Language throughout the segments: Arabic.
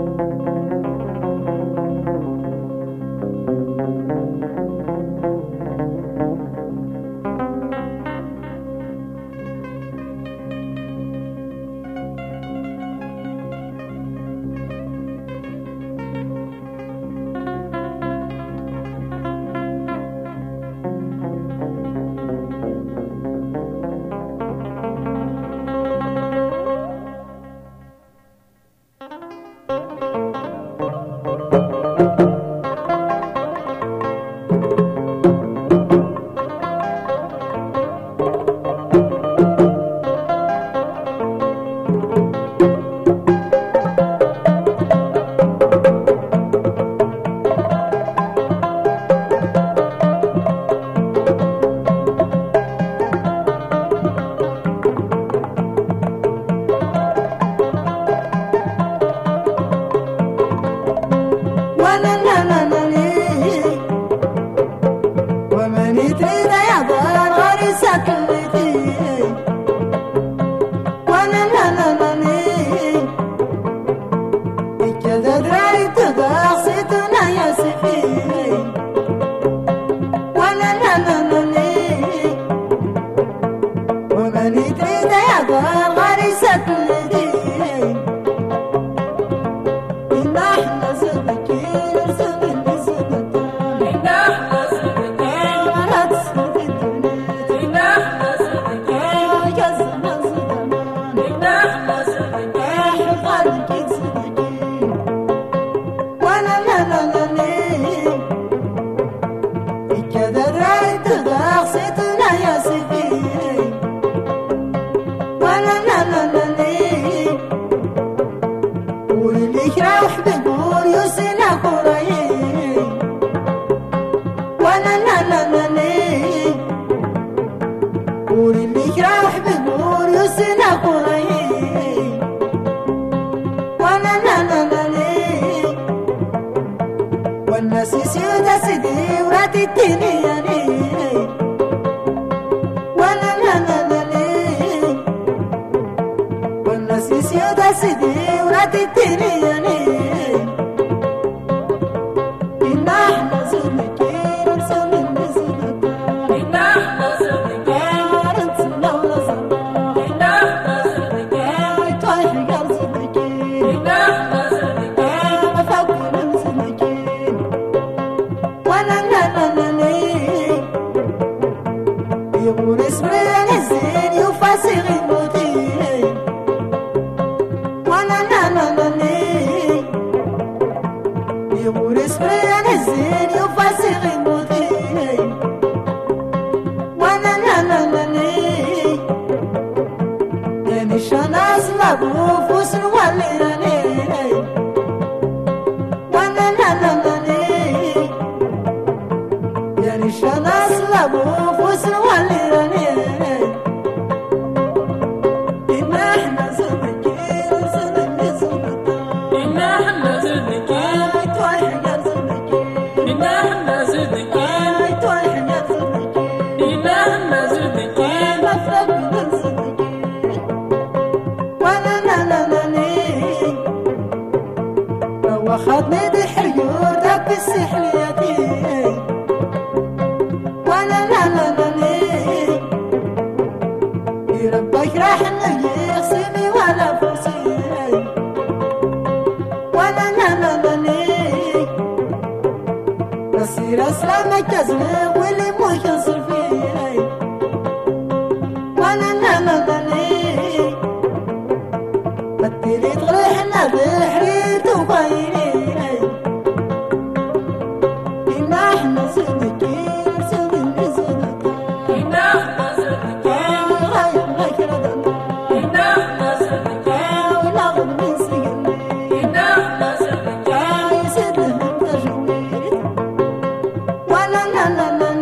la la la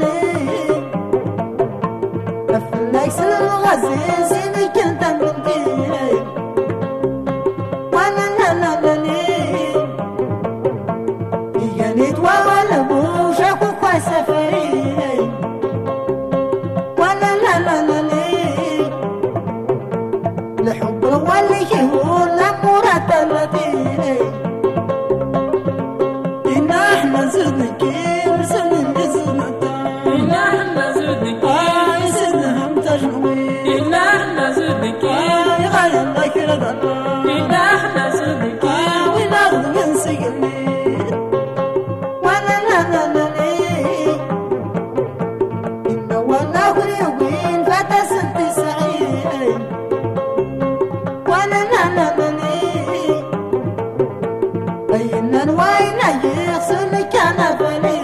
بينا وين يغسل كان فلي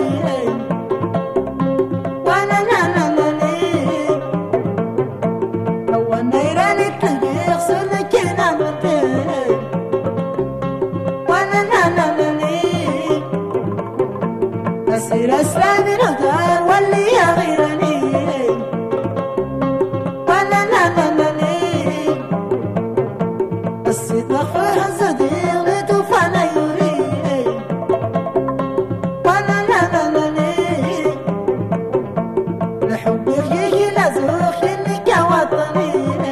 وانا ناناني هو النيران يغسل كان فلي وانا ناناني أسير أسلامي ندار واللي يغيرني وانا ناناني الصدق فيها صديق لتوفانا يوري وانا ناناني الحب يجي لازوخ انك وطني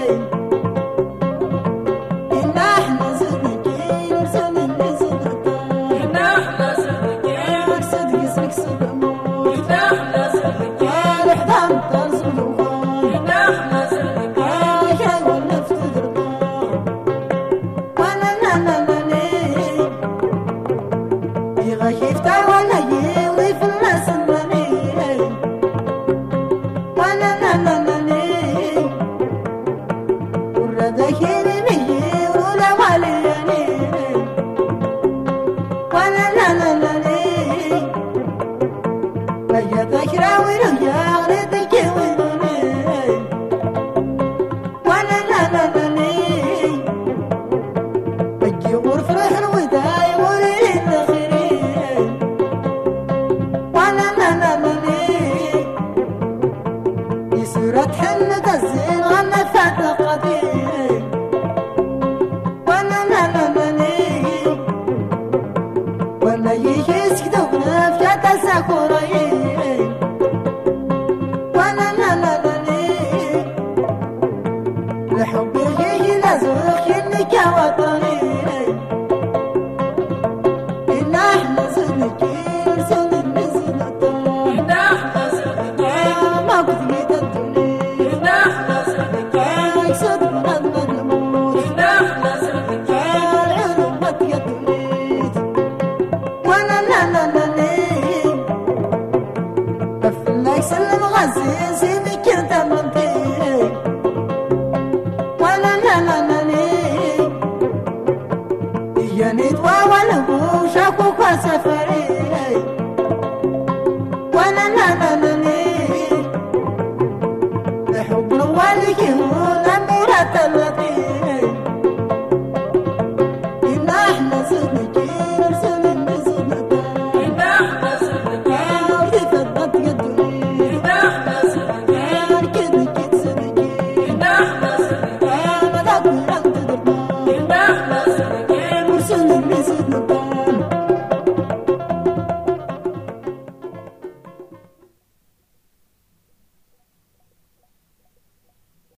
إن احنا صدقين صدق صدق إن احنا صدقين صدق صدق صدق إن احنا صدقين الحضام ترزق إن احنا صدقين يا والنفس ترضى وانا ناناني يغيف تعوانا يغي في الناس الماني وانا ناناني وردك يلمي ولا والياني وانا ناناني بيتك راوي رجع غليتك وينوني وانا ناناني بجي غرف الوداي وليل النخيل وانا ناناني يسرت حنة الزين غنى فات قديم وانا ناناني وانا يجي سكتو بنفجة ساكوري وانا ناناني الحب يجي لازوخ انك وطني إن احنا صدقين صدق صدق إن احنا صدقين ما بتجيد الدنيا إن احنا صدقين صدق نضمن الموت إن احنا صدقين العلوم ما تقدريت وانا ناناني بفلك سلم غزيز سيبك انت منطقي وانا ناناني يعني تواوى البوش اكو كاسفة